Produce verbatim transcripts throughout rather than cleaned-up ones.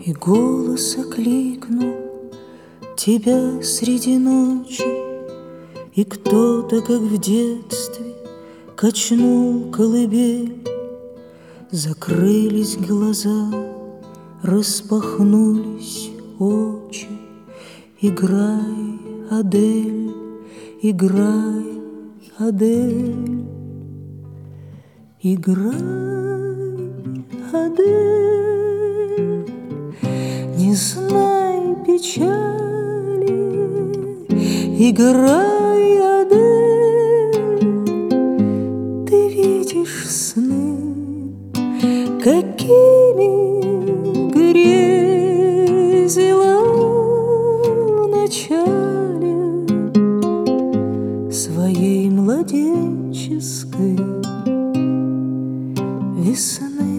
И голос окликнул тебя среди ночи, и кто-то, как в детстве, качнул колыбель. Закрылись глаза, распахнулись очи. Играй, Адель, играй, Адель, играй, Адель, не знай печали, играй, Адель, ты видишь сны, какими грезила в начале своей младенческой весны.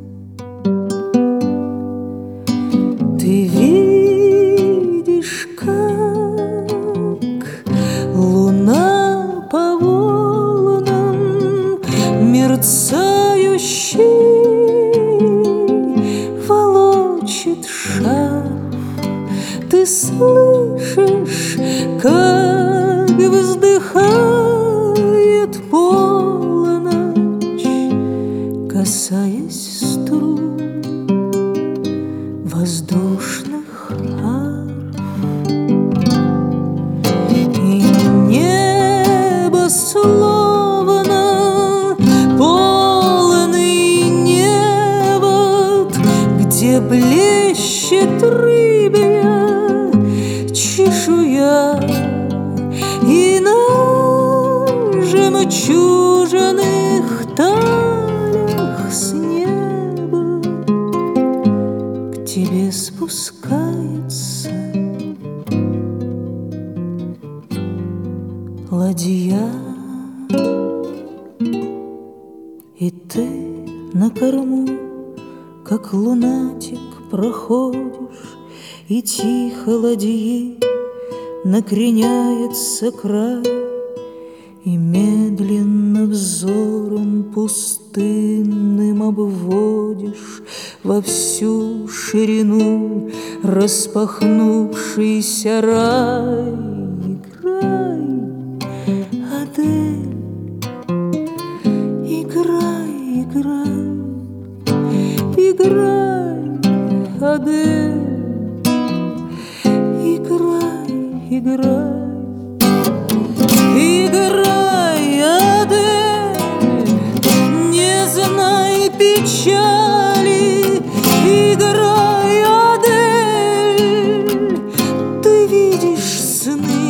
Ты видишь, как луна по волнам мерцающий волочит шарф. Ты слышишь, как вздыхает полночь, касаясь струн воздушных арф. И небо словно полный невод, где блещет рыбья чешуя, и на жемчужных талях с неба к тебе спускается ладья. И ты на корму, как лунатик, проходишь, и тихо ладьи накреняется край, и медленно взором пустынным обводишь во всю ширину распахнувшийся рай. Играй, Адель, играй, играй, играй, Адель, играй, играй, играй, Адель, не знай печали, играй, Адель, ты видишь сны,